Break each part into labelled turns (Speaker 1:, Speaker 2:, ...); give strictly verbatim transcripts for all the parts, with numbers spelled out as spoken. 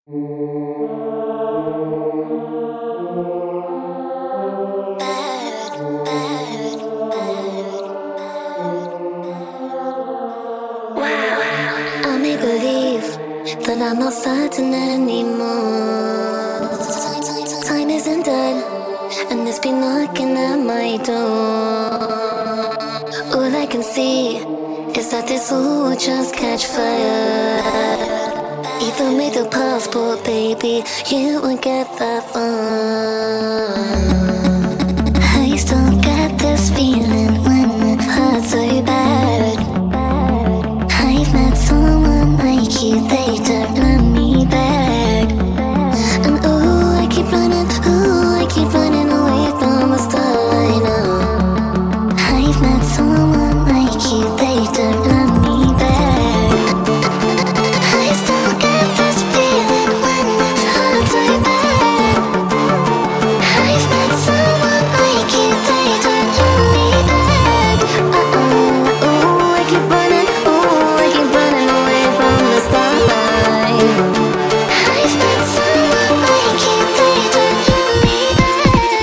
Speaker 1: I make believe that I'm not certain anymore. Time isn't dead, and it's been knocking at my door. All I can see is that this will just catch fire. Even with your passport, baby, you won't get that far. I still get this feeling when it hurts so bad. I've met someone like you, they don't love me back. And ooh, I keep running, ooh, I keep running away from the start. I know I've met someone like you, they don't love me back. I still get this feeling when it hurts so bad. I've met someone like you, they don't love me back. Uh-oh, ooh, I keep running, ooh, I keep running away from the starlight. I've met someone like you, they don't love me back.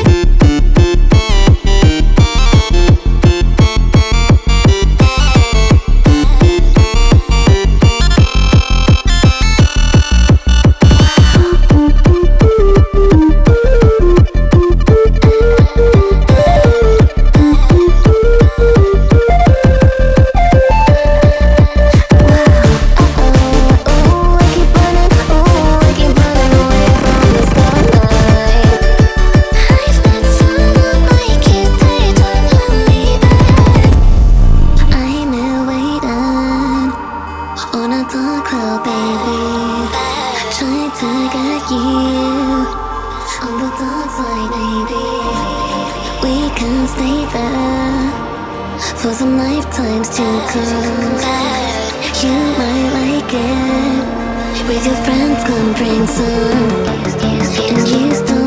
Speaker 1: Ooh, I keep running, ooh, I keep running away from the starlight. I've met someone like you, they don't love me back. I'm here waiting on a dark road, baby, trying to get you on the dark side, baby. We can stay there for some lifetimes to come. You might like it. With your friends, come bring some. And you still